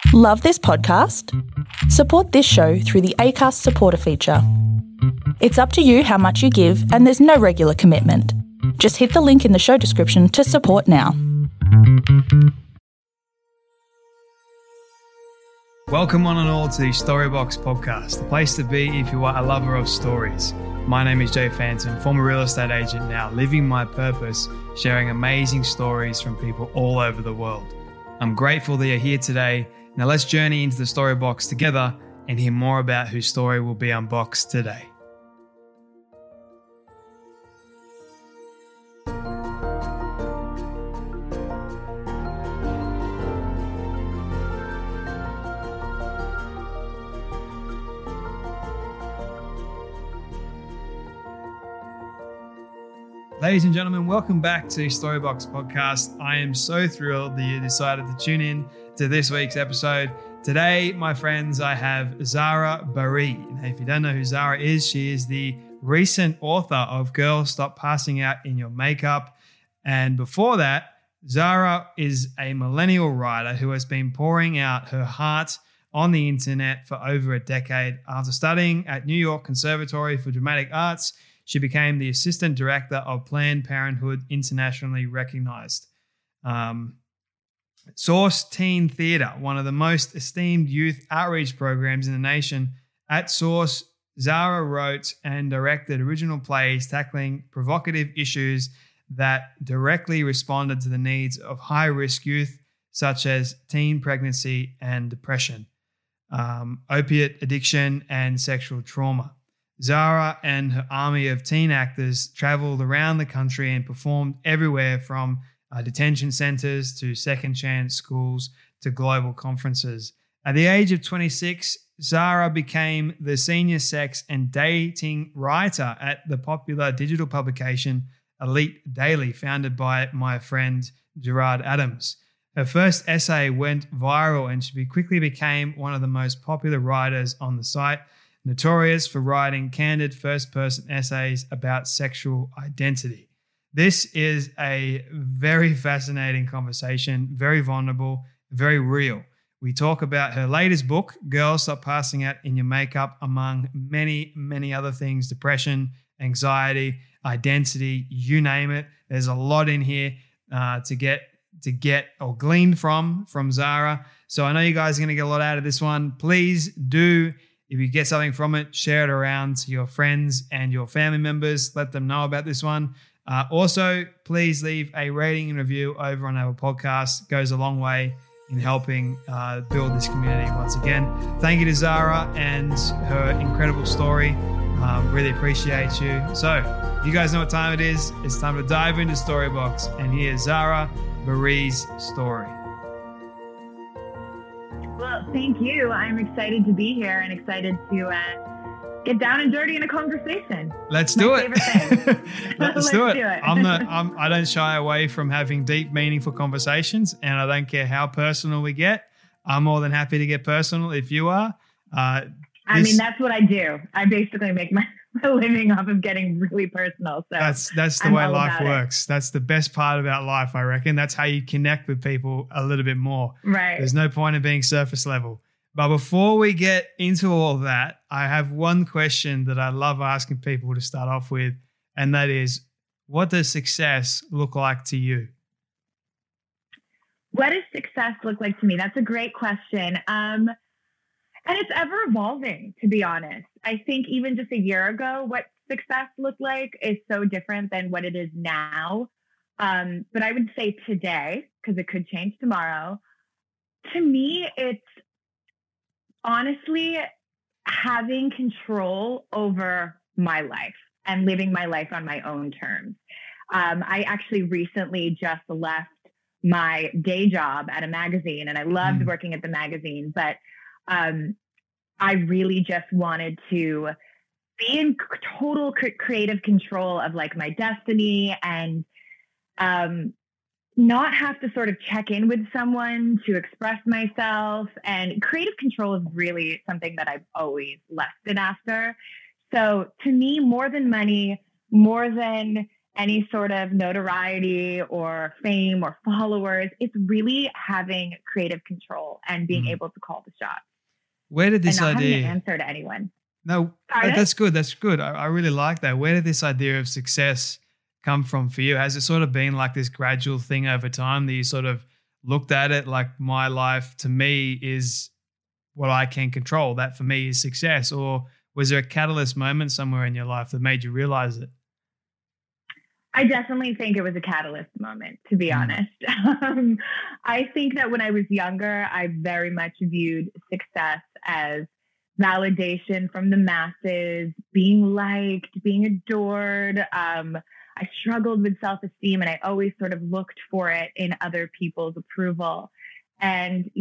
Love this podcast? Support this show through the Acast supporter feature. It's up to you how much you give, and there's no regular commitment. Just hit the link in the show description to support now. Welcome one and all to the Storybox podcast, the place to be if you are a lover of stories. My name is Jay Phantom, former real estate agent now living my purpose, sharing amazing stories from people all over the world. I'm grateful that you're here today. Now let's journey into the Storybox together and hear more about whose story will be unboxed today. Ladies and gentlemen, welcome back to Storybox Podcast. I am so thrilled that you decided to tune in to this week's episode. Today, my friends, I have Zara Barry. Now, if you don't know who Zara is, she is the recent author of Girls Stop Passing Out in Your Makeup. And before that, Zara is a millennial writer who has been pouring out her heart on the internet for over a decade. After studying at New York Conservatory for Dramatic Arts, she became the assistant director of Planned Parenthood, internationally recognized. Source Teen Theatre, one of the most esteemed youth outreach programs in the nation. At Source, Zara wrote and directed original plays tackling provocative issues that directly responded to the needs of high-risk youth, such as teen pregnancy and depression, opiate addiction, and sexual trauma. Zara and her army of teen actors traveled around the country and performed everywhere from detention centers to second chance schools to global conferences. At the age of 26, Zara became the senior sex and dating writer at the popular digital publication Elite Daily, founded by my friend Gerard Adams. Her first essay went viral and she quickly became one of the most popular writers on the site, notorious for writing candid first-person essays about sexual identity. This is a very fascinating conversation, very vulnerable, very real. We talk about her latest book, Girls Stop Passing Out in Your Makeup, among many, many other things, depression, anxiety, identity, you name it. There's a lot in here to get or glean from Zara. So I know you guys are going to get a lot out of this one. Please do, if you get something from it, share it around to your friends and your family members. Let them know about this one. Also, please leave a rating and review over on our podcast. It goes a long way in helping build this community once again. Thank you to Zara and her incredible story. Really appreciate you. So, you guys know what time it is. It's time to dive into Storybox. And here's Zara Barry's story. Well, thank you. I'm excited to be here and excited to get down and dirty in a conversation. Let's do it. Let's do it. I don't shy away from having deep, meaningful conversations, and I don't care how personal we get. I'm more than happy to get personal if you are. I mean, that's what I do. I basically make my living off of getting really personal. So that's the way life works. That's the best part about life, I reckon. That's how you connect with people a little bit more. Right. There's no point in being surface level. But before we get into all that, I have one question that I love asking people to start off with, and that is, what does success look like to you? What does success look like to me? That's a great question. And it's ever evolving, to be honest. I think even just a year ago, what success looked like is so different than what it is now. But I would say today, because it could change tomorrow, to me, it's honestly having control over my life and living my life on my own terms. I actually recently just left my day job at a magazine, and I loved working at the magazine, but I really just wanted to be in total creative control of like my destiny and not have to sort of check in with someone to express myself. And creative control is really something that I've always lusted after. So to me, more than money, more than any sort of notoriety or fame or followers. It's really having creative control and being able to call the shots. Where did this and not idea having to answer to anyone? No, that's good. That's good. I really like that. Where did this idea of success come from for you? Has it sort of been like this gradual thing over time that you sort of looked at it like my life to me is what I can control? That for me is success. Or was there a catalyst moment somewhere in your life that made you realize it? I definitely think it was a catalyst moment, to be honest. I think that when I was younger, I very much viewed success as validation from the masses, being liked, being adored. I struggled with self-esteem, and I always sort of looked for it in other people's approval. And,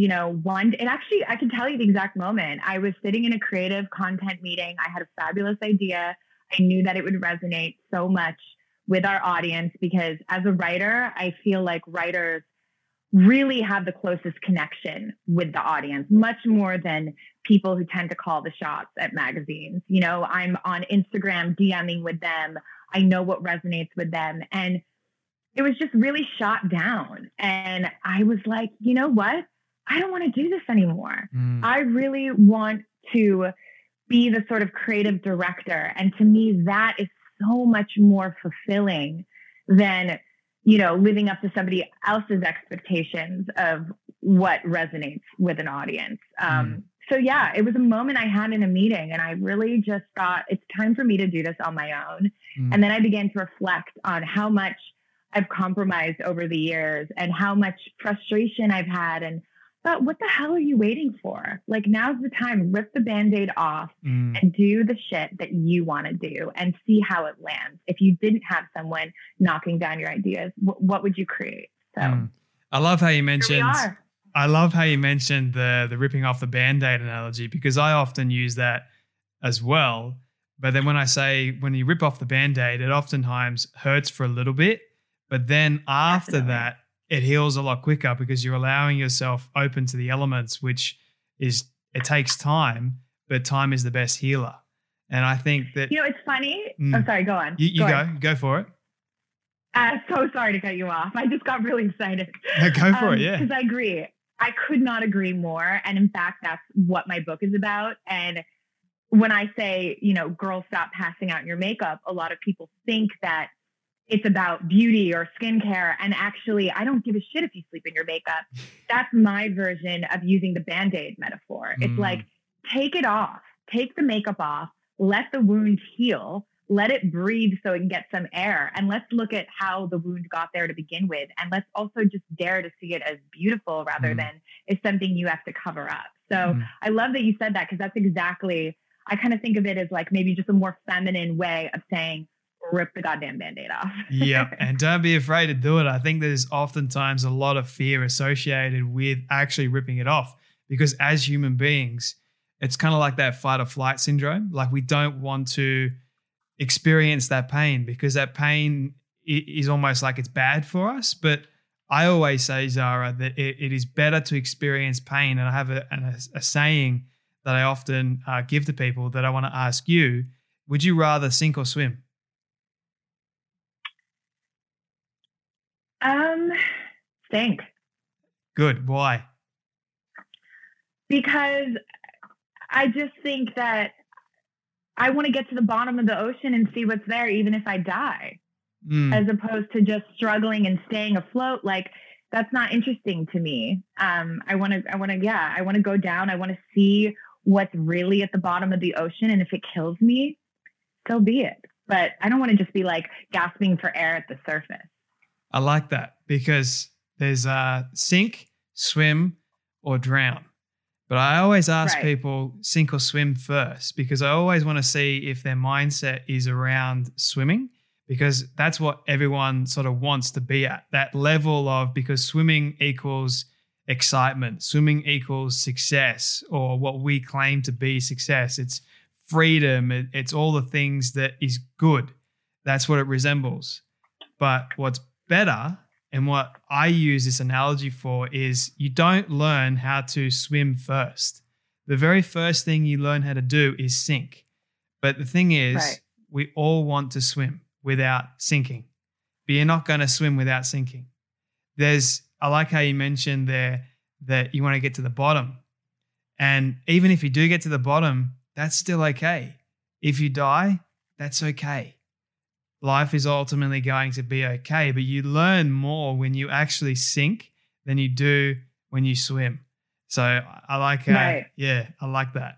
I can tell you the exact moment. I was sitting in a creative content meeting. I had a fabulous idea. I knew that it would resonate so much with our audience because as a writer, I feel like writers really have the closest connection with the audience, much more than people who tend to call the shots at magazines. I'm on Instagram DMing with them. I know what resonates with them. And it was just really shot down. And I was like, you know what? I don't want to do this anymore. I really want to be the sort of creative director. And to me, that is so much more fulfilling than living up to somebody else's expectations of what resonates with an audience. So yeah, it was a moment I had in a meeting and I really just thought it's time for me to do this on my own. And then I began to reflect on how much I've compromised over the years and how much frustration I've had and thought, what the hell are you waiting for? Like, now's the time, rip the Band-Aid off and do the shit that you want to do and see how it lands. If you didn't have someone knocking down your ideas, what would you create? So I love how you mentioned, the ripping off the Band-Aid analogy, because I often use that as well. But then when you rip off the Band-Aid, it oftentimes hurts for a little bit. But then after that, it heals a lot quicker because you're allowing yourself open to the elements, it takes time, but time is the best healer. And I think that... it's funny. Oh, sorry, go on. You go for it. So sorry to cut you off. I just got really excited. No, go for it, yeah. Because I agree. I could not agree more. And in fact, that's what my book is about. And when I say, girls, stop passing out your makeup, a lot of people think that it's about beauty or skincare. And actually, I don't give a shit if you sleep in your makeup. That's my version of using the Band-Aid metaphor. It's like, take it off, take the makeup off, let the wound heal, let it breathe so it can get some air. And let's look at how the wound got there to begin with. And let's also just dare to see it as beautiful rather than it's something you have to cover up. So I love that you said that because that's exactly, I kind of think of it as like maybe just a more feminine way of saying, rip the goddamn Band-Aid off. Yep. And don't be afraid to do it. I think there's oftentimes a lot of fear associated with actually ripping it off because as human beings, it's kind of like that fight or flight syndrome. Like we don't want to experience that pain because that pain is almost like it's bad for us. But I always say, Zara, that it is better to experience pain. And I have a saying that I often give to people that I want to ask you. Would you rather sink or swim? Sink. Good. Why? Because I just think that I want to get to the bottom of the ocean and see what's there, even if I die, as opposed to just struggling and staying afloat. Like that's not interesting to me. I want to go down. I want to see what's really at the bottom of the ocean. And if it kills me, so be it. But I don't want to just be like gasping for air at the surface. I like that because there's sink, swim, or drown. But I always ask people sink or swim first because I always want to see if their mindset is around swimming because that's what everyone sort of wants to be at, that level of because swimming equals excitement, swimming equals success or what we claim to be success. It's freedom. It's all the things that is good. That's what it resembles. But what's better and what I use this analogy for is you don't learn how to swim first. The very first thing you learn how to do is sink. But the thing is, we all want to swim without sinking. but you're not going to swim without sinking. I like how you mentioned there that you want to get to the bottom. And even if you do get to the bottom, that's still okay. If you die, that's okay. Life is ultimately going to be okay, but you learn more when you actually sink than you do when you swim. So I like how, right. Yeah, I like that.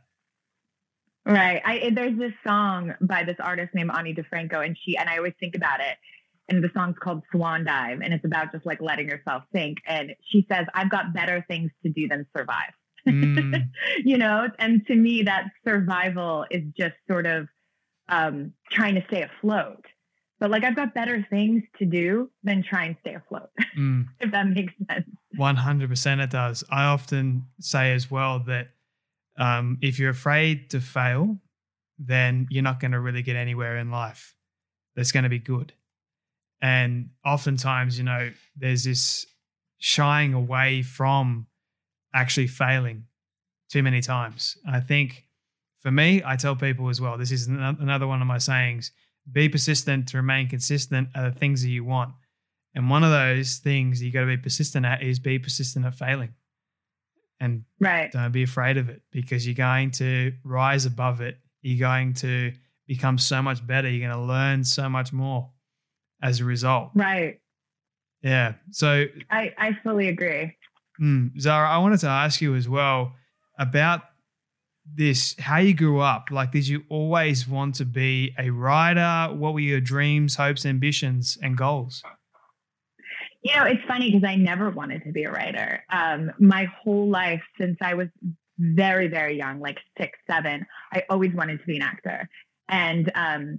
Right. There's this song by this artist named Ani DeFranco, and I always think about it. And the song's called Swan Dive, and it's about just like letting yourself sink. And she says, I've got better things to do than survive. You know, and to me, that survival is just sort of trying to stay afloat. But like, I've got better things to do than try and stay afloat, if that makes sense. 100% it does. I often say as well that if you're afraid to fail, then you're not going to really get anywhere in life that's going to be good. And oftentimes, you know, there's this shying away from actually failing too many times. I think for me, I tell people as well, this is another one of my sayings, be persistent to remain consistent are the things that you want. And one of those things you got to be persistent at is be persistent at failing. And don't be afraid of it, because you're going to rise above it. You're going to become so much better. You're going to learn so much more as a result. Right. Yeah. So I fully agree. Zara, I wanted to ask you as well about this, how you grew up. Like, did you always want to be a writer? What were your dreams, hopes, ambitions, and goals? You know, it's funny because I never wanted to be a writer. My whole life, since I was very, very young, like 6, 7, I always wanted to be an actor. And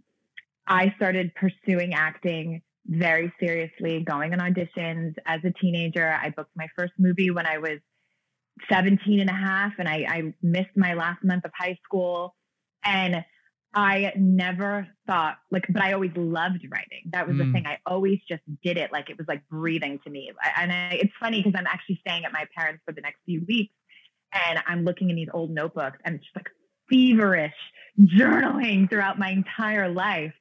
I started pursuing acting very seriously, going on auditions as a teenager. I booked my first movie when I was 17 and a half, and I missed my last month of high school. And I never thought but I always loved writing. That was the thing. I always just did it. Like, it was like breathing to me. It's funny because I'm actually staying at my parents for the next few weeks, and I'm looking in these old notebooks, and it's just like feverish journaling throughout my entire life.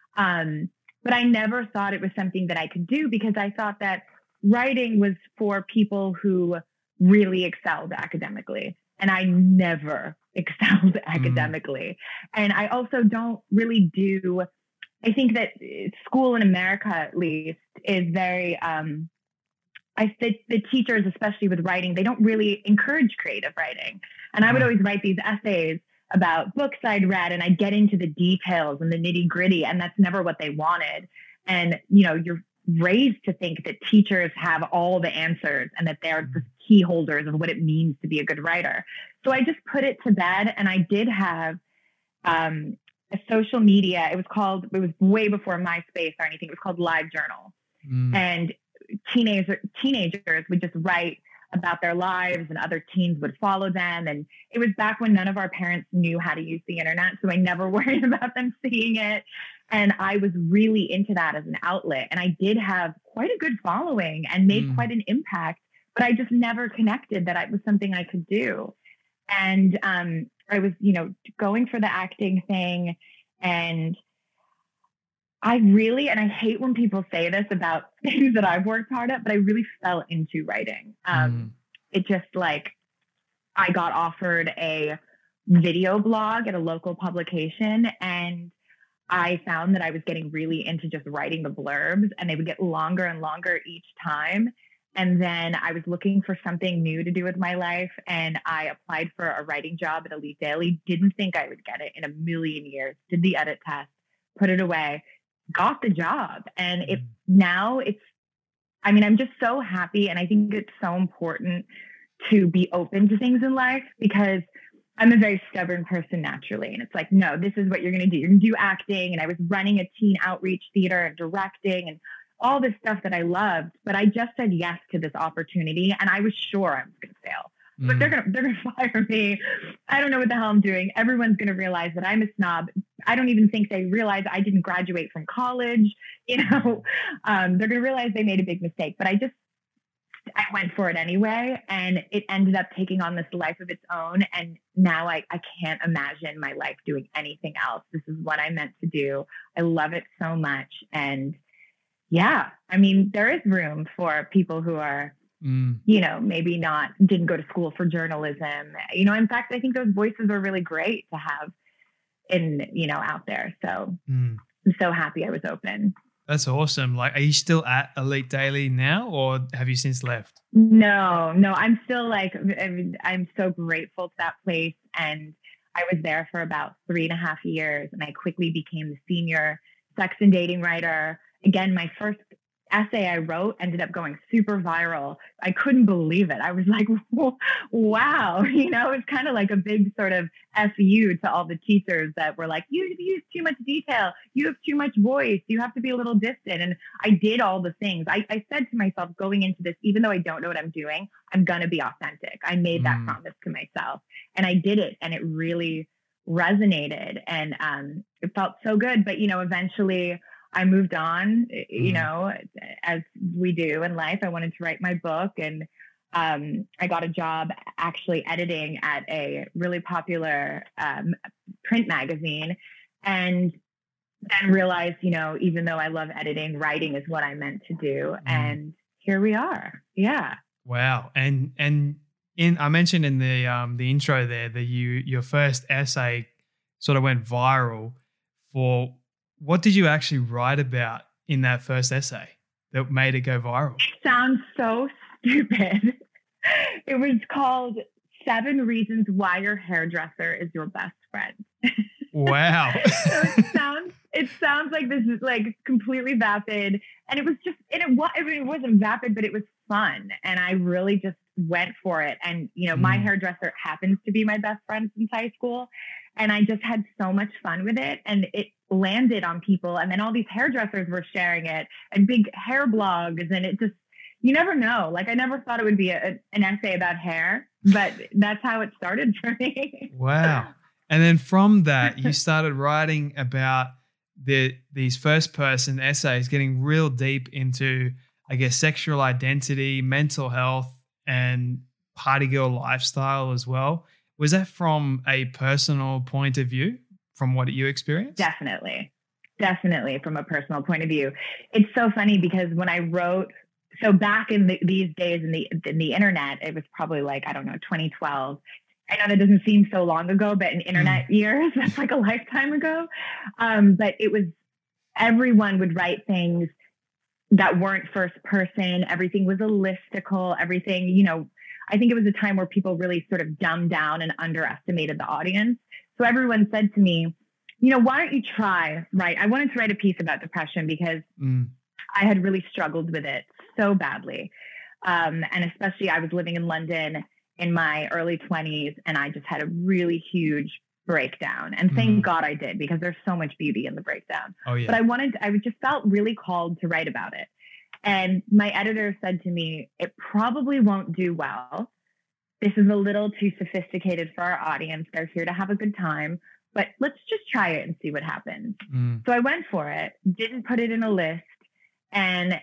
But I never thought it was something that I could do, because I thought that writing was for people who really excelled academically. And I never excelled academically. And I also don't really I think that school in America, at least, is very, the teachers, especially with writing, they don't really encourage creative writing. And I would always write these essays about books I'd read, and I'd get into the details and the nitty gritty, and that's never what they wanted. And, you know, you're raised to think that teachers have all the answers and that they're the key holders of what it means to be a good writer. So I just put it to bed, and I did have a social media. It was way before MySpace or anything. It was called LiveJournal. And teenagers would just write about their lives, and other teens would follow them. And it was back when none of our parents knew how to use the internet, so I never worried about them seeing it. And I was really into that as an outlet. And I did have quite a good following and made quite an impact, but I just never connected that it was something I could do. And I was, you know, going for the acting thing. And and I hate when people say this about things that I've worked hard at, but I really fell into writing. It just I got offered a video blog at a local publication, and I found that I was getting really into just writing the blurbs, and they would get longer and longer each time. And then I was looking for something new to do with my life, and I applied for a writing job at Elite Daily. Didn't think I would get it in a million years. Did the edit test, put it away, got the job. And I'm just so happy. And I think it's so important to be open to things in life, because I'm a very stubborn person naturally. And it's like, no, this is what you're going to do. You're going to do acting. And I was running a teen outreach theater and directing and all this stuff that I loved, but I just said yes to this opportunity, and I was sure I was going to fail. But they're gonna fire me. I don't know what the hell I'm doing. Everyone's gonna realize that I'm a snob. I don't even think they realize I didn't graduate from college. You know, they're gonna realize they made a big mistake. But I went for it anyway, and it ended up taking on this life of its own. And now I can't imagine my life doing anything else. This is what I meant to do. I love it so much, and yeah, I mean, there is room for people who are, maybe didn't go to school for journalism. In fact, I think those voices are really great to have out there. So I'm so happy I was open. That's awesome. Like, are you still at Elite Daily now, or have you since left? No, I'm still I'm so grateful to that place. And I was there for about 3.5 years, and I quickly became the senior sex and dating writer. Again, my first essay I wrote ended up going super viral. I couldn't believe it. I was like, wow. It's kind of like a big sort of FU to all the teachers that were like, you use too much detail. You have too much voice. You have to be a little distant. And I did all the things. I said to myself going into this, even though I don't know what I'm doing, I'm going to be authentic. I made that promise to myself, and I did it. And it really resonated, and it felt so good. But, eventually I moved on, as we do in life. I wanted to write my book, and I got a job actually editing at a really popular print magazine, and then realized, even though I love editing, writing is what I meant to do. And here we are. Yeah. Wow. And I mentioned in the intro there that your first essay sort of went viral. What did you actually write about in that first essay that made it go viral? It sounds so stupid. It was called 7 Reasons Why Your Hairdresser is Your Best Friend. Wow. So it sounds like this is like completely vapid. And it was just, it wasn't vapid, but it was fun. And I really just went for it. And, my hairdresser happens to be my best friend since high school. And I just had so much fun with it. And it landed on people. And then all these hairdressers were sharing it, and big hair blogs. And it just, you never know. Like, I never thought it would be an essay about hair, but that's how it started for me. Wow. And then from that, you started writing about these first person essays, getting real deep into, I guess, sexual identity, mental health, and party girl lifestyle as well. Was that from a personal point of view, from what you experienced? Definitely from a personal point of view. It's so funny because when I wrote, so back in these days in the internet, it was probably like, I don't know, 2012. I know that doesn't seem so long ago, but in internet years, that's like a lifetime ago. But it was, everyone would write things that weren't first person. Everything was a listicle. Everything, I think it was a time where people really sort of dumbed down and underestimated the audience. So everyone said to me, why don't you try, right? I wanted to write a piece about depression because I had really struggled with it so badly. And especially I was living in London in my early 20s, and I just had a really huge breakdown. And thank God I did, because there's so much beauty in the breakdown. Oh, yeah. But I just felt really called to write about it. And my editor said to me, it probably won't do well. This is a little too sophisticated for our audience. They're here to have a good time, but let's just try it and see what happens. So I went for it, didn't put it in a list, and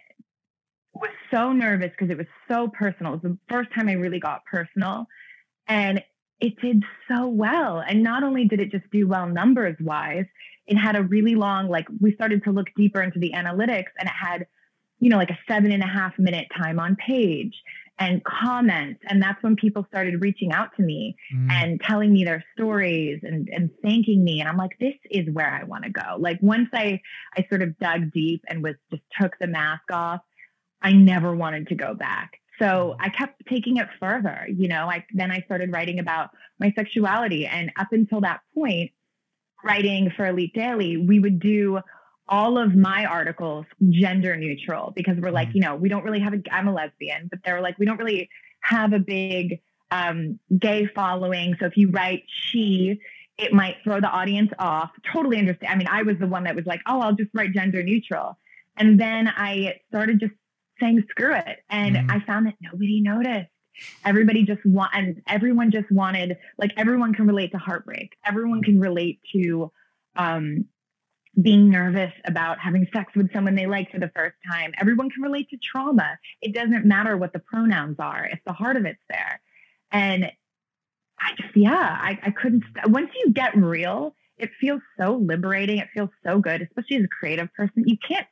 was so nervous because it was so personal. It was the first time I really got personal, and it did so well. And not only did it just do well numbers wise, it had a really long, we started to look deeper into the analytics, and it had, like a 7.5 minute time on page and comments. And that's when people started reaching out to me and telling me their stories and thanking me. And I'm like, this is where I want to go. Like, once I sort of dug deep and took the mask off, I never wanted to go back. So I kept taking it further. Then I started writing about my sexuality. And up until that point, writing for Elite Daily, we would do all of my articles gender neutral, because we're like, we don't really have I'm a lesbian, but they're like, we don't really have a big gay following. So if you write she, it might throw the audience off. Totally understand. I mean, I was the one that was like, oh, I'll just write gender neutral. And then I started just saying, screw it. And I found that nobody noticed. Everybody just everyone just wanted, everyone can relate to heartbreak. Everyone can relate to, being nervous about having sex with someone they like for the first time. Everyone can relate to trauma. It doesn't matter what the pronouns are if the heart of it's there. And I couldn't, once you get real, it feels so liberating. It feels so good, especially as a creative person.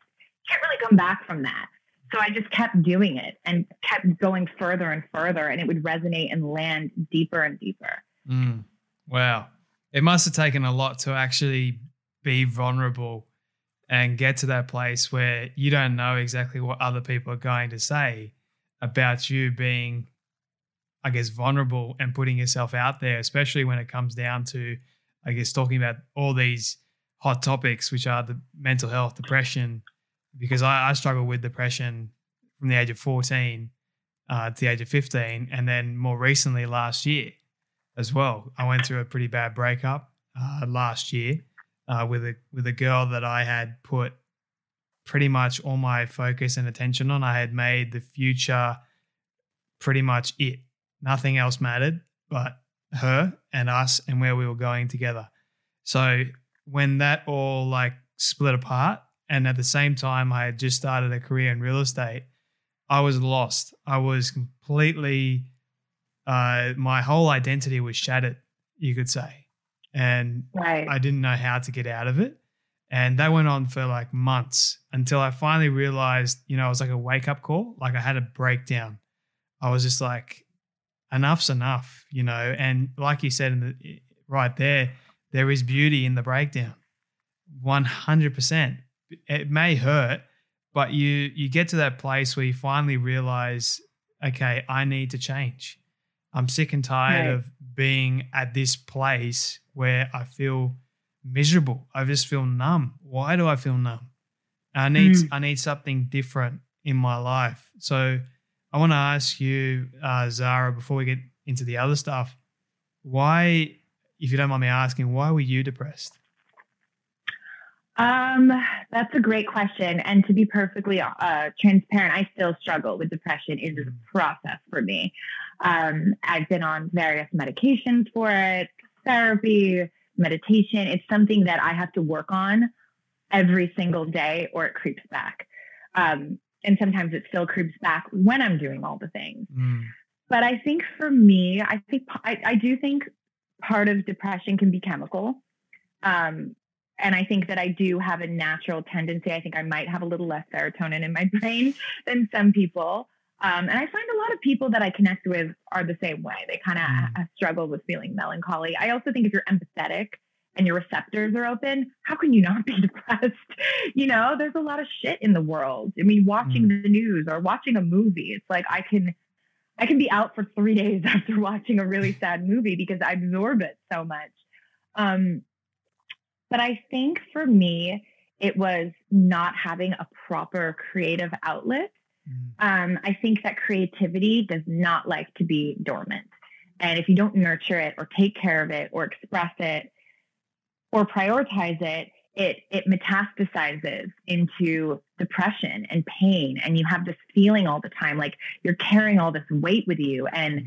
can't really come back from that. So I just kept doing it and kept going further and further, and it would resonate and land deeper and deeper. Wow. It must have taken a lot to actually be vulnerable and get to that place where you don't know exactly what other people are going to say about you being, I guess, vulnerable and putting yourself out there, especially when it comes down to, I guess, talking about all these hot topics, which are the mental health, depression, because I struggled with depression from the age of 14 to the age of 15. And then more recently last year as well, I went through a pretty bad breakup last year with a girl that I had put pretty much all my focus and attention on. I had made the future pretty much it. Nothing else mattered but her and us and where we were going together. So when that all like split apart, and at the same time I had just started a career in real estate, I was lost. I was completely, my whole identity was shattered, you could say. And Right. I didn't know how to get out of it. And that went on for like months until I finally realized, it was like a wake up call. Like I had a breakdown. I was just like, enough's enough, and like you said right there is beauty in the breakdown. 100%. It may hurt, but you get to that place where you finally realize, okay, I need to change. I'm sick and tired Right. of being at this place where I feel miserable. I just feel numb. Why do I feel numb? I need something different in my life. So I want to ask you, Zara, before we get into the other stuff, why, if you don't mind me asking, why were you depressed? That's a great question. And to be perfectly transparent, I still struggle with depression. It is a process for me. I've been on various medications for it, therapy, meditation. It's something that I have to work on every single day or it creeps back. And sometimes it still creeps back when I'm doing all the things. But I think for me, I do think part of depression can be chemical. And I think that I do have a natural tendency. I think I might have a little less serotonin in my brain than some people. And I find a lot of people that I connect with are the same way. They kind of struggle with feeling melancholy. I also think if you're empathetic and your receptors are open, how can you not be depressed? There's a lot of shit in the world. I mean, watching the news or watching a movie, it's like I can be out for 3 days after watching a really sad movie because I absorb it so much. But I think for me, it was not having a proper creative outlet. I think that creativity does not like to be dormant. And if you don't nurture it or take care of it or express it or prioritize it, it metastasizes into depression and pain. And you have this feeling all the time, like you're carrying all this weight with you. And,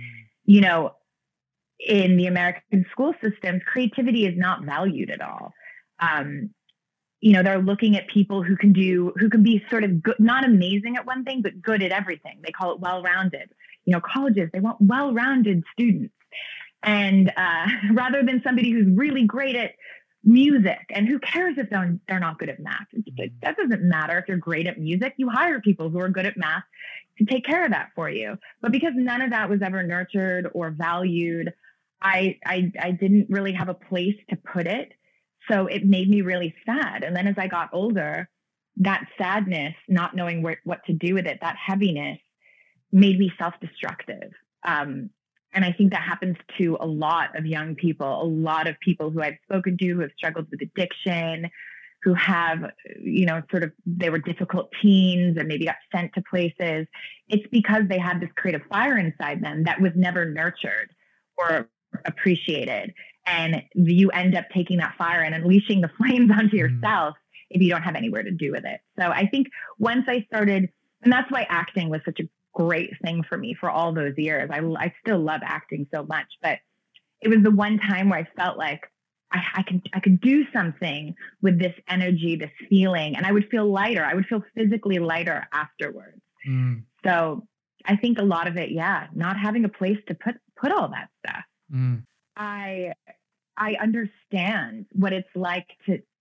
in the American school systems, creativity is not valued at all. They're looking at people who can be sort of good, not amazing at one thing, but good at everything. They call it well-rounded. Colleges, they want well-rounded students. And rather than somebody who's really great at music, and who cares if they're not good at math? That doesn't matter. If you're great at music, you hire people who are good at math to take care of that for you. But because none of that was ever nurtured or valued, I didn't really have a place to put it. So it made me really sad. And then as I got older, that sadness, not knowing what to do with it, that heaviness made me self-destructive. And I think that happens to a lot of young people, a lot of people who I've spoken to who have struggled with addiction, who have, they were difficult teens and maybe got sent to places. It's because they had this creative fire inside them that was never nurtured or appreciated. And you end up taking that fire and unleashing the flames onto yourself if you don't have anywhere to do with it. So I think once I started, and that's why acting was such a great thing for me for all those years. I still love acting so much, but it was the one time where I felt like I could do something with this energy, this feeling, and I would feel lighter. I would feel physically lighter afterwards. So I think a lot of it, not having a place to put all that stuff. I understand what it's like to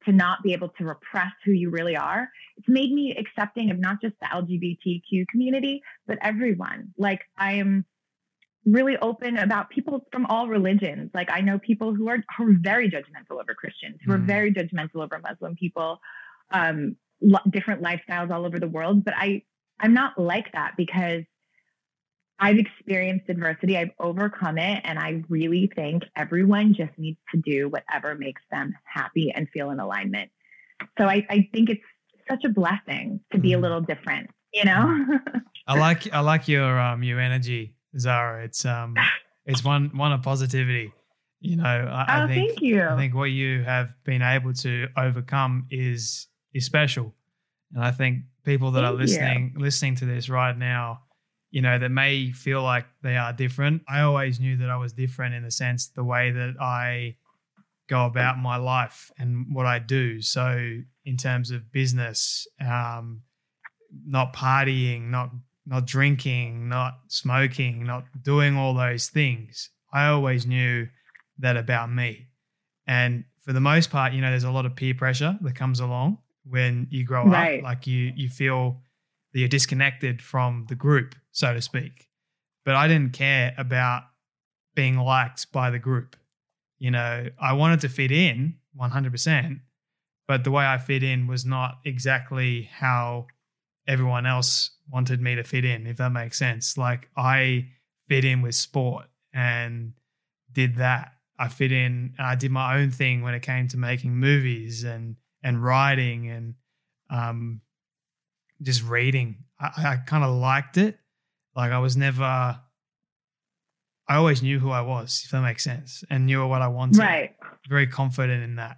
to not be able to repress who you really are. It's made me accepting of not just the LGBTQ community, but everyone. Like, I am really open about people from all religions. Like, I know people who are very judgmental over Christians, who are very judgmental over Muslim people, different lifestyles all over the world. But I'm not like that, because I've experienced adversity. I've overcome it. And I really think everyone just needs to do whatever makes them happy and feel in alignment. So I think it's such a blessing to be a little different, you know? I like your energy, Zara. It's one of positivity. You know, I think, thank you. I think what you have been able to overcome is special. And I think people that are listening to this right now, you know, that may feel like they are different. I always knew that I was different in the sense, the way that I go about my life and what I do. So in terms of business, not partying, not drinking, not smoking, not doing all those things, I always knew that about me. And for the most part, you know, there's a lot of peer pressure that comes along when you grow up. Like you feel that you're disconnected from the group, so to speak. But I didn't care about being liked by the group. You know, I wanted to fit in 100%, but the way I fit in was not exactly how everyone else wanted me to fit in, if that makes sense. Like, I fit in with sport and did that. I fit in and I did my own thing when it came to making movies and writing and just reading. I kind of liked it. Like, I always knew who I was, if that makes sense, and knew what I wanted. Right. Very confident in that.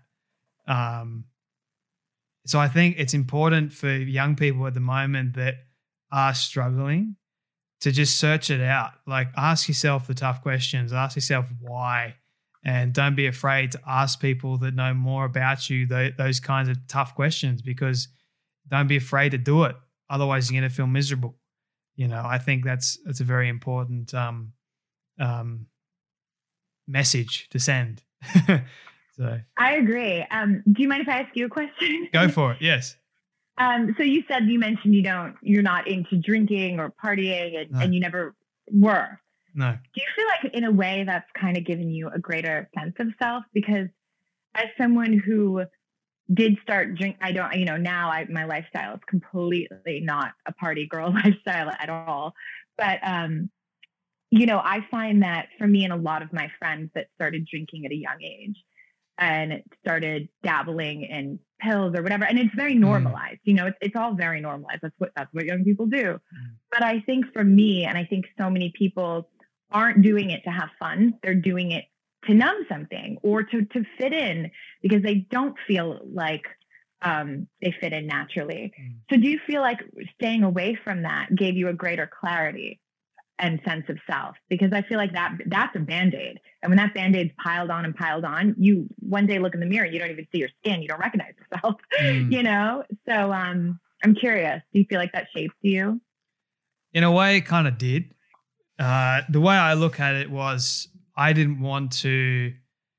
So I think it's important for young people at the moment that are struggling to just search it out. Like, ask yourself the tough questions. Ask yourself why. And don't be afraid to ask people that know more about you those kinds of tough questions, because don't be afraid to do it. Otherwise, you're going to feel miserable. You know, I think that's a very important message to send. So I agree. Do you mind if I ask you a question? Go for it. Yes. So you mentioned you're not into drinking or partying, and you never were. No. Do you feel like in a way that's kind of given you a greater sense of self? Because as someone who did start drink, my lifestyle is completely not a party girl lifestyle at all. But, I find that for me and a lot of my friends that started drinking at a young age and started dabbling in pills or whatever, and it's very normalized, it's all very normalized. That's what young people do. But I think for me, and I think so many people aren't doing it to have fun. They're doing it to numb something or to fit in, because they don't feel like they fit in naturally. So do you feel like staying away from that gave you a greater clarity and sense of self? Because I feel like that's a Band-Aid. And when that Band-Aid's piled on, you one day look in the mirror, you don't even see your skin. You don't recognize yourself, So I'm curious, do you feel like that shaped you? In a way, it kind of did. The way I look at it was, I didn't want to,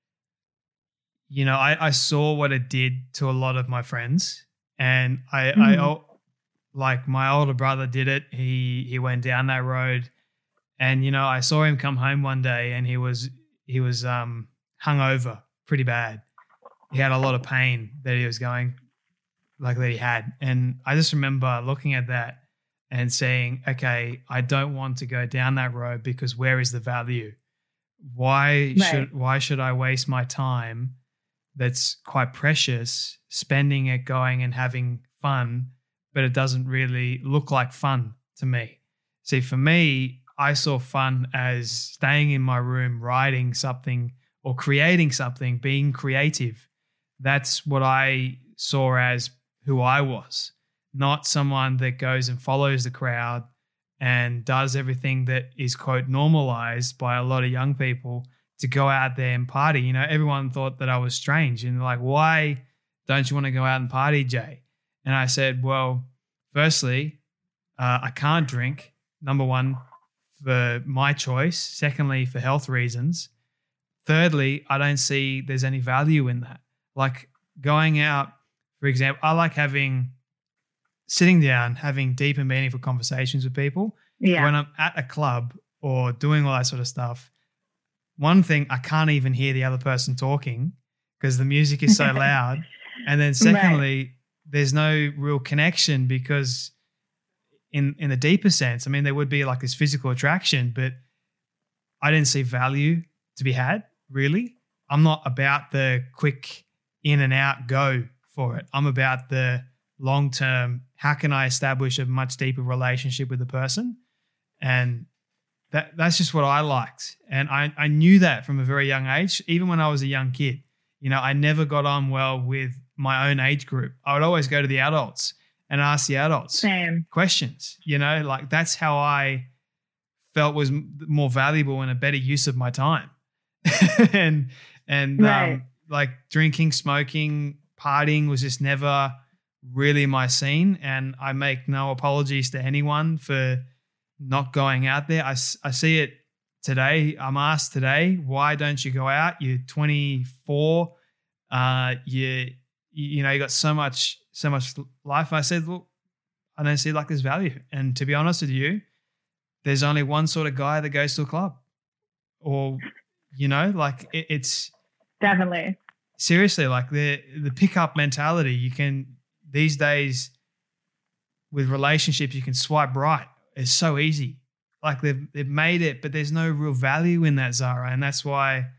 I saw what it did to a lot of my friends, and I like my older brother did it. He went down that road, and I saw him come home one day, and he was hungover pretty bad. He had a lot of pain that he had, and I just remember looking at that and saying, okay, I don't want to go down that road, because where is the value? Why should I waste my time that's quite precious spending it going and having fun, but it doesn't really look like fun to me? See, for me, I saw fun as staying in my room, writing something or creating something, being creative. That's what I saw as who I was. Not someone that goes and follows the crowd and does everything that is, quote, normalized by a lot of young people to go out there and party. Everyone thought that I was strange, and they're like, why don't you want to go out and party, Jay? And I said, well, firstly, I can't drink, number one, for my choice. Secondly, for health reasons. Thirdly, I don't see there's any value in that. Like, going out, for example, I like sitting down, having deep and meaningful conversations with people. Yeah. When I'm at a club or doing all that sort of stuff, one thing, I can't even hear the other person talking because the music is so loud. And then secondly, there's no real connection because in the deeper sense, I mean, there would be like this physical attraction, but I didn't see value to be had, really. I'm not about the quick in and out go for it. I'm about the long term, how can I establish a much deeper relationship with the person? And that's just what I liked. And I knew that from a very young age, even when I was a young kid. You know, I never got on well with my own age group. I would always go to the adults and ask the adults questions, you know, like that's how I felt was more valuable and a better use of my time. and like drinking, smoking, partying was just never really my scene. And I make no apologies to anyone for not going out there. I see it today. I'm asked today, why don't you go out? You're 24. You know, you got so much life. I said, look, I don't see like there's value. And to be honest with you, there's only one sort of guy that goes to a club, or, you know, like it's definitely seriously like the pickup mentality. You can these days with relationships, you can swipe right. It's so easy. Like they've made it, but there's no real value in that, Zara. And that's why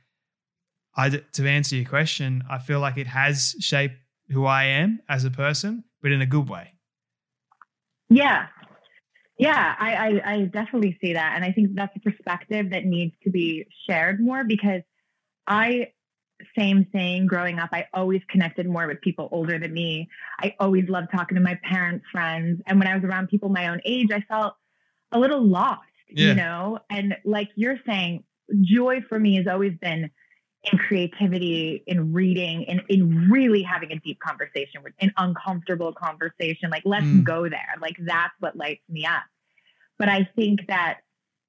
to answer your question, I feel like it has shaped who I am as a person, but in a good way. Yeah. Yeah, I definitely see that. And I think that's a perspective that needs to be shared more because same thing growing up, I always connected more with people older than me. I always loved talking to my parents' friends. And when I was around people my own age, I felt a little lost, you know? And like you're saying, joy for me has always been in creativity, in reading, in really having a deep conversation, an uncomfortable conversation. Like, let's go there. Like, that's what lights me up. But I think that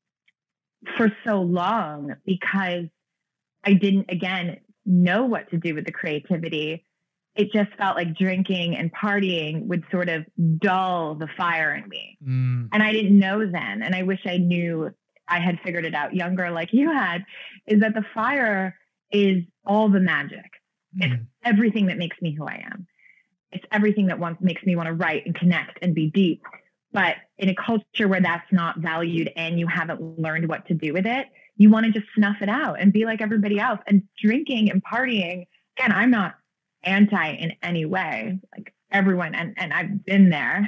for so long, because I didn't, again, know what to do with the creativity, it just felt like drinking and partying would sort of dull the fire in me. And I didn't know then. And I wish I knew, I had figured it out younger like you had, is that the fire is all the magic. It's everything that makes me who I am. It's everything that makes me want to write and connect and be deep. But in a culture where that's not valued and you haven't learned what to do with it, you want to just snuff it out and be like everybody else. And drinking and partying, again, I'm not anti in any way, like everyone, and I've been there.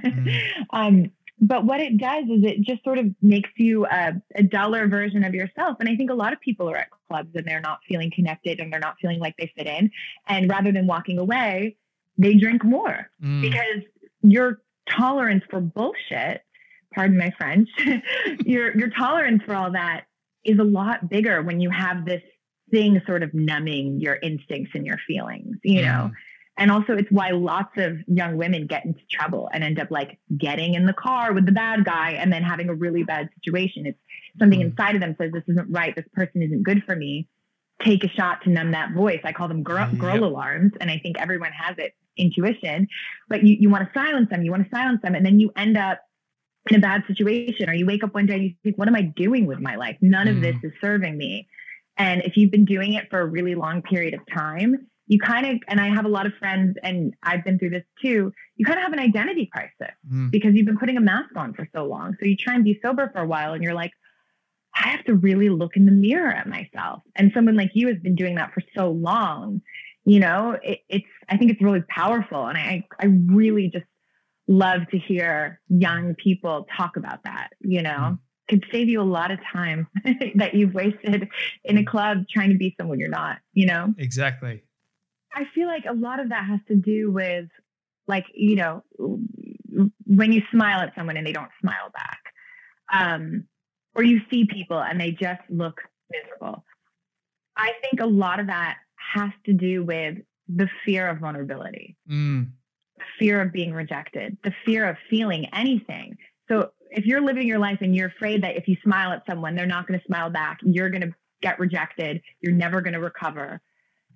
But what it does is it just sort of makes you a duller version of yourself. And I think a lot of people are at clubs and they're not feeling connected and they're not feeling like they fit in. And rather than walking away, they drink more because your tolerance for bullshit, pardon my French, your tolerance for all that is a lot bigger when you have this thing sort of numbing your instincts and your feelings, you know? And also it's why lots of young women get into trouble and end up like getting in the car with the bad guy and then having a really bad situation. It's something inside of them says, this isn't right. This person isn't good for me. Take a shot to numb that voice. I call them girl alarms. And I think everyone has it, intuition, but you want to silence them. You want to silence them. And then you end up in a bad situation, or you wake up one day and you think, what am I doing with my life? None of this is serving me. And if you've been doing it for a really long period of time, you kind of, and I have a lot of friends and I've been through this too, you kind of have an identity crisis because you've been putting a mask on for so long. So you try and be sober for a while and you're like, I have to really look in the mirror at myself. And someone like you has been doing that for so long, you know, I think it's really powerful. And I really just love to hear young people talk about that, you know. Could save you a lot of time that you've wasted in a club trying to be someone you're not, you know? Exactly. I feel like a lot of that has to do with, like, you know, when you smile at someone and they don't smile back, or you see people and they just look miserable. I think a lot of that has to do with the fear of vulnerability, the fear of being rejected, the fear of feeling anything. So if you're living your life and you're afraid that if you smile at someone, they're not going to smile back, you're going to get rejected, you're never going to recover.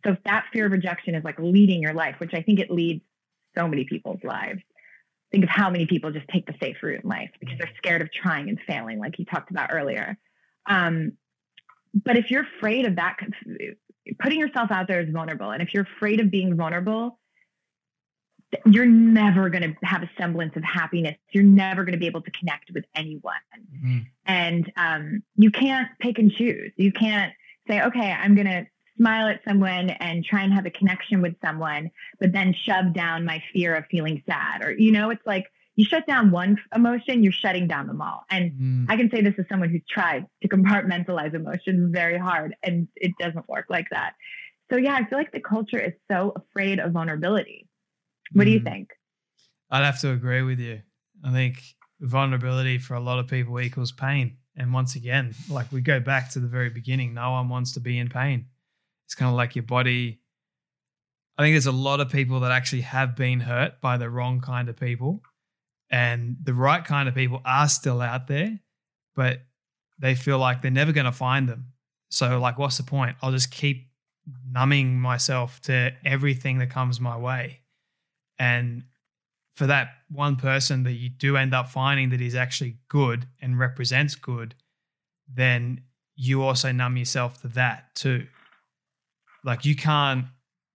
So if that fear of rejection is like leading your life, which I think it leads so many people's lives. Think of how many people just take the safe route in life because they're scared of trying and failing, like you talked about earlier. But if you're afraid of that, putting yourself out there is vulnerable. And if you're afraid of being vulnerable, you're never going to have a semblance of happiness. You're never going to be able to connect with anyone. Mm-hmm. And you can't pick and choose. You can't say, okay, I'm going to smile at someone and try and have a connection with someone, but then shove down my fear of feeling sad. Or, it's like you shut down one emotion, you're shutting down them all. And I can say this as someone who's tried to compartmentalize emotions very hard, and it doesn't work like that. So yeah, I feel like the culture is so afraid of vulnerability. What do you think? I'd have to agree with you. I think vulnerability for a lot of people equals pain. And once again, like we go back to the very beginning, no one wants to be in pain. It's kind of like your body. I think there's a lot of people that actually have been hurt by the wrong kind of people, and the right kind of people are still out there, but they feel like they're never going to find them. So like, what's the point? I'll just keep numbing myself to everything that comes my way. And for that one person that you do end up finding that is actually good and represents good, then you also numb yourself to that too. Like you can't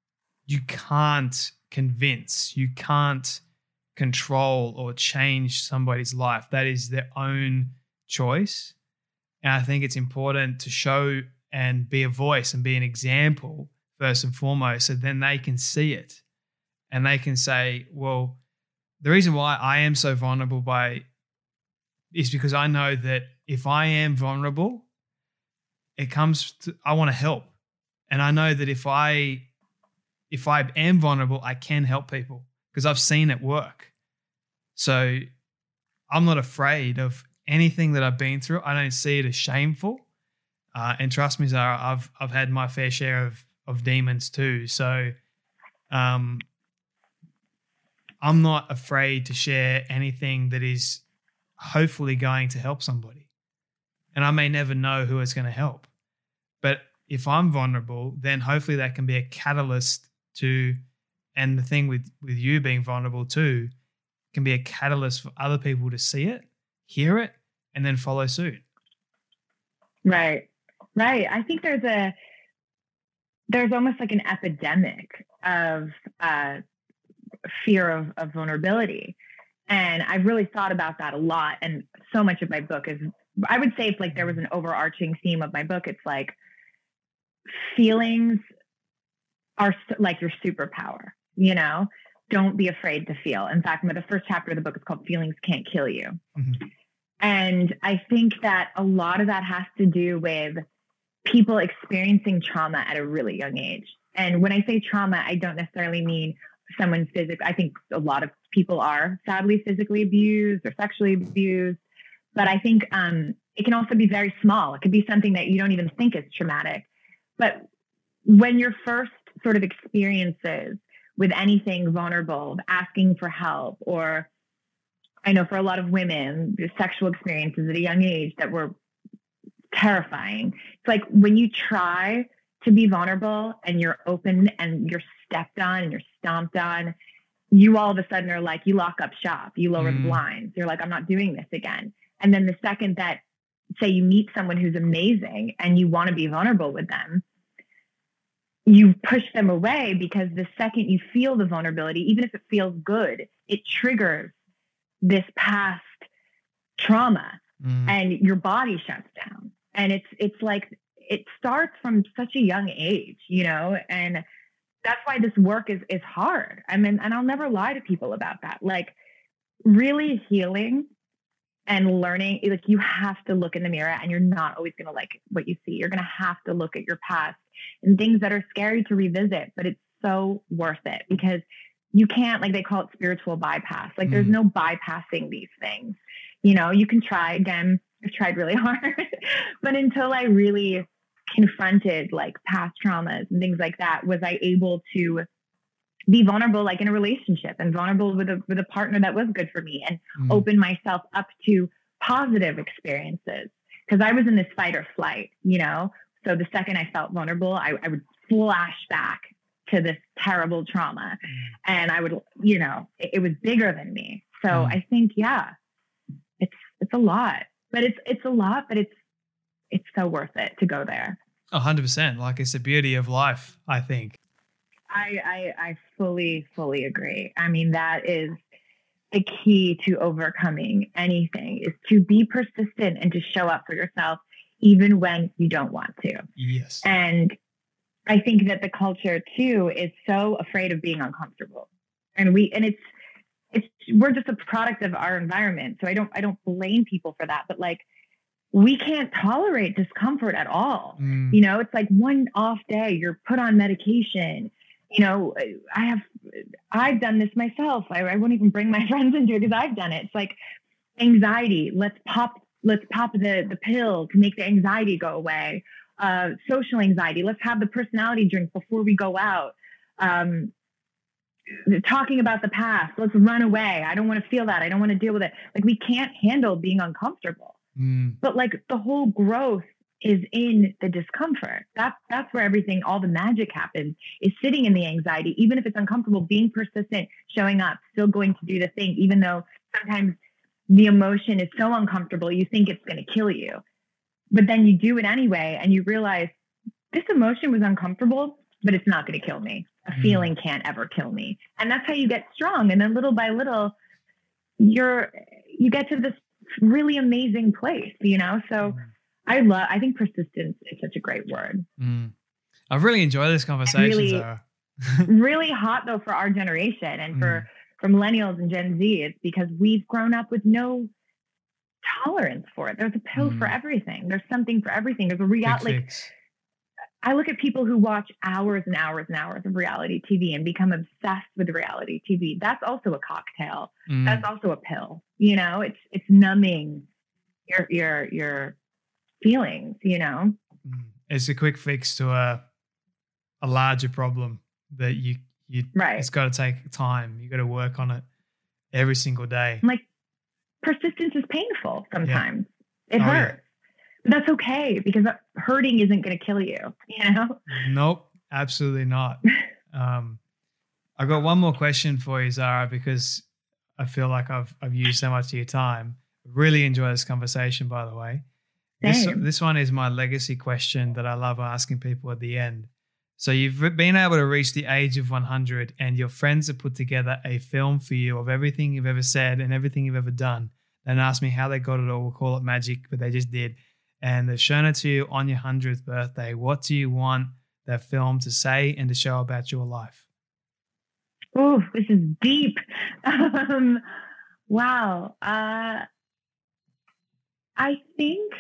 convince, you can't control or change somebody's life. That is their own choice. And I think it's important to show and be a voice and be an example first and foremost, so then they can see it and they can say, well, the reason why I am so vulnerable is because I know that if I am vulnerable, I want to help. And I know that if I am vulnerable, I can help people because I've seen it work. So I'm not afraid of anything that I've been through. I don't see it as shameful. And trust me, Zara, I've had my fair share of demons too. So I'm not afraid to share anything that is hopefully going to help somebody. And I may never know who it's going to help. But if I'm vulnerable, then hopefully that can be a catalyst to, and the thing with you being vulnerable too, can be a catalyst for other people to see it, hear it, and then follow suit. Right. I think there's almost like an epidemic of fear of vulnerability. And I've really thought about that a lot. And so much of my book is, I would say if like there was an overarching theme of my book, it's like, feelings are like your superpower, don't be afraid to feel. In fact, the first chapter of the book is called Feelings Can't Kill You. Mm-hmm. And I think that a lot of that has to do with people experiencing trauma at a really young age. And when I say trauma, I don't necessarily mean someone's physical. I think a lot of people are sadly physically abused or sexually abused, but I think it can also be very small. It could be something that you don't even think is traumatic. But when your first sort of experiences with anything vulnerable, asking for help, or I know for a lot of women, the sexual experiences at a young age that were terrifying. It's like when you try to be vulnerable and you're open and you're stepped on and you're stomped on, you all of a sudden are like, you lock up shop, you lower the blinds. You're like, I'm not doing this again. And then the second that, say you meet someone who's amazing and you want to be vulnerable with them, you push them away because the second you feel the vulnerability, even if it feels good, it triggers this past trauma and your body shuts down. And it's like, it starts from such a young age, and that's why this work is hard. I mean, and I'll never lie to people about that. Like really healing and learning, like you have to look in the mirror and you're not always going to like what you see. You're going to have to look at your past and things that are scary to revisit, but it's so worth it because you can't, like they call it spiritual bypass. Like there's no bypassing these things. You can try again. I've tried really hard, but until I really confronted like past traumas and things like that, was I able to be vulnerable, like in a relationship and vulnerable with a partner that was good for me and open myself up to positive experiences. Cause I was in this fight or flight, So the second I felt vulnerable, I would flashback to this terrible trauma. And I would, it was bigger than me. So I think, it's a lot, but it's a lot, but it's so worth it to go there. 100%. Like, it's the beauty of life, I think. I fully agree. I mean, that is the key to overcoming anything, is to be persistent and to show up for yourself, even when you don't want to. Yes. And I think that the culture too is so afraid of being uncomfortable, and we're just a product of our environment. So I don't blame people for that, but like, we can't tolerate discomfort at all. It's like one off day, you're put on medication. I've done this myself. I won't even bring my friends into it because I've done it. It's like anxiety. Let's pop the pill to make the anxiety go away. Social anxiety. Let's have the personality drink before we go out. Talking about the past. Let's run away. I don't want to feel that. I don't want to deal with it. Like, we can't handle being uncomfortable. But like, the whole growth is in the discomfort. That's where everything, all the magic happens, is sitting in the anxiety. Even if it's uncomfortable, being persistent, showing up, still going to do the thing, even though sometimes the emotion is so uncomfortable, you think it's going to kill you. But then you do it anyway, and you realize this emotion was uncomfortable, but it's not going to kill me. A feeling can't ever kill me. And that's how you get strong. And then little by little, you get to this really amazing place, So I think persistence is such a great word. I've really enjoyed this conversation, Zara. Really hot though for our generation and for millennials and Gen Z. It's because we've grown up with no tolerance for it. There's a pill for everything. There's something for everything. There's a reality. I look at people who watch hours and hours and hours of reality TV and become obsessed with reality TV. That's also a cocktail. That's also a pill. It's numbing your feelings. It's a quick fix to a larger problem that you right. It's got to take time. You got to work on it every single day. Like, persistence is painful sometimes. It hurts. Yeah. But that's okay, because hurting isn't going to kill you, Nope, absolutely not. I got one more question for you, Zara, because I feel like I've used so much of your time. Really enjoy this conversation, by the way. This one is my legacy question that I love asking people at the end. So you've been able to reach the age of 100, and your friends have put together a film for you of everything you've ever said and everything you've ever done. And asked me how they got it all. We'll call it magic, but they just did. And they've shown it to you on your 100th birthday. What do you want that film to say and to show about your life? Oh, this is deep. Wow. I think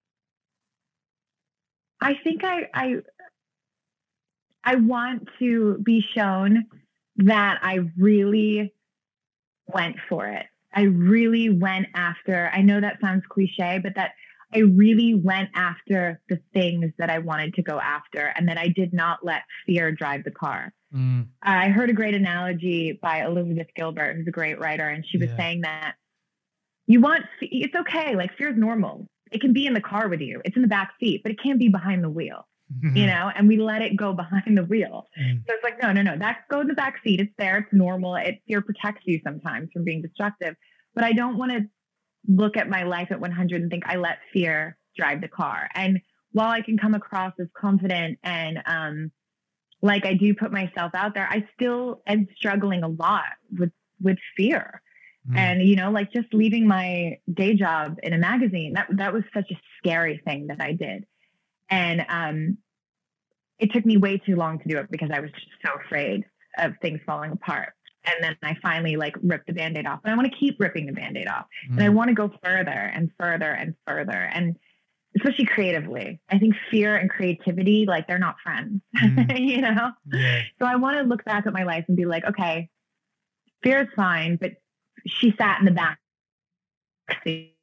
I want to be shown that I really went for it. I really went after, I know that sounds cliche, but that I really went after the things that I wanted to go after, and that I did not let fear drive the car. I heard a great analogy by Elizabeth Gilbert, who's a great writer, and she was saying that it's okay. Like, fear is normal. It can be in the car with you. It's in the back seat, but it can't be behind the wheel, and we let it go behind the wheel. So it's like, no, that go in the back seat. It's there. It's normal. Fear protects you sometimes from being destructive, but I don't want to look at my life at 100 and think I let fear drive the car. And while I can come across as confident and like I do put myself out there, I still am struggling a lot with fear. And, like just leaving my day job in a magazine, that was such a scary thing that I did. And it took me way too long to do it because I was just so afraid of things falling apart. And then I finally ripped the Band-Aid off, and I want to keep ripping the Band-Aid off. And I want to go further and further and further. And especially creatively, I think fear and creativity, they're not friends, Yeah. So I want to look back at my life and be like, okay, fear is fine, but she sat in the back seat.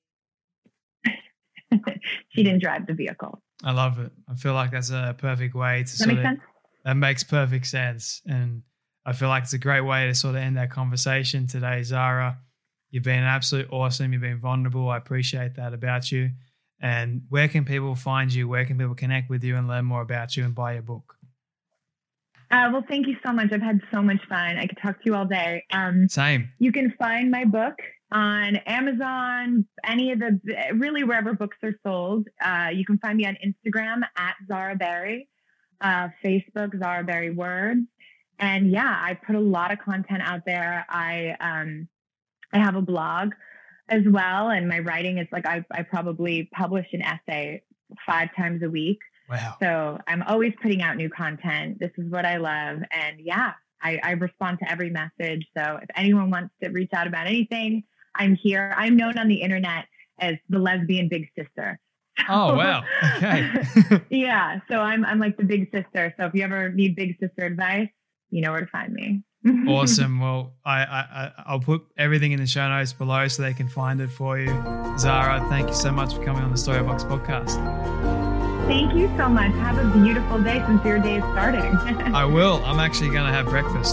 She didn't drive the vehicle. I love it. I feel like that's a perfect way to Does that make sense? That makes perfect sense. And I feel like it's a great way to sort of end our conversation today, Zara. You've been absolutely awesome. You've been vulnerable. I appreciate that about you. And where can people find you? Where can people connect with you and learn more about you and buy your book? Well, thank you so much. I've had so much fun. I could talk to you all day. Same. You can find my book on Amazon, really wherever books are sold. You can find me on Instagram at Zara Barry, Facebook, Zara Barry Words. And yeah, I put a lot of content out there. I have a blog as well. And my writing is like, I probably publish an essay 5 times a week. Wow. So I'm always putting out new content. This is what I love. And yeah, I respond to every message. So if anyone wants to reach out about anything, I'm here. I'm known on the internet as the lesbian big sister. Oh, wow. Okay. Yeah. So I'm like the big sister. So if you ever need big sister advice, you know where to find me. Awesome. Well, I'll put everything in the show notes below so they can find it for you. Zara, thank you so much for coming on the Storybox podcast. Thank you so much. Have a beautiful day since your day is starting. I will. I'm actually going to have breakfast.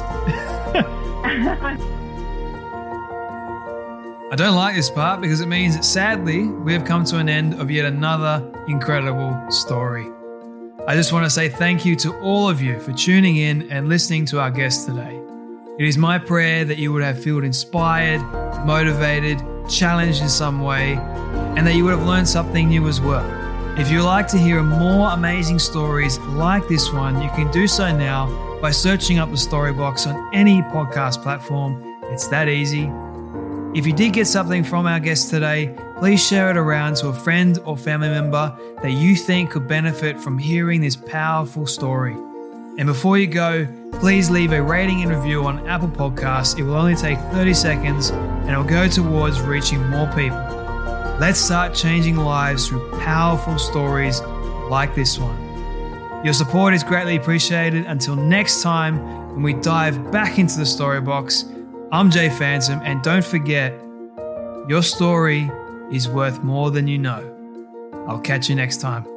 I don't like this part because it means that sadly we have come to an end of yet another incredible story. I just want to say thank you to all of you for tuning in and listening to our guest today. It is my prayer that you would have felt inspired, motivated, challenged in some way, and that you would have learned something new as well. If you'd like to hear more amazing stories like this one, you can do so now by searching up the Storybox on any podcast platform. It's that easy. If you did get something from our guest today, please share it around to a friend or family member that you think could benefit from hearing this powerful story. And before you go, please leave a rating and review on Apple Podcasts. It will only take 30 seconds and it will go towards reaching more people. Let's start changing lives through powerful stories like this one. Your support is greatly appreciated. Until next time, when we dive back into the Storybox, I'm Jay Phantom, and don't forget, your story is worth more than you know. I'll catch you next time.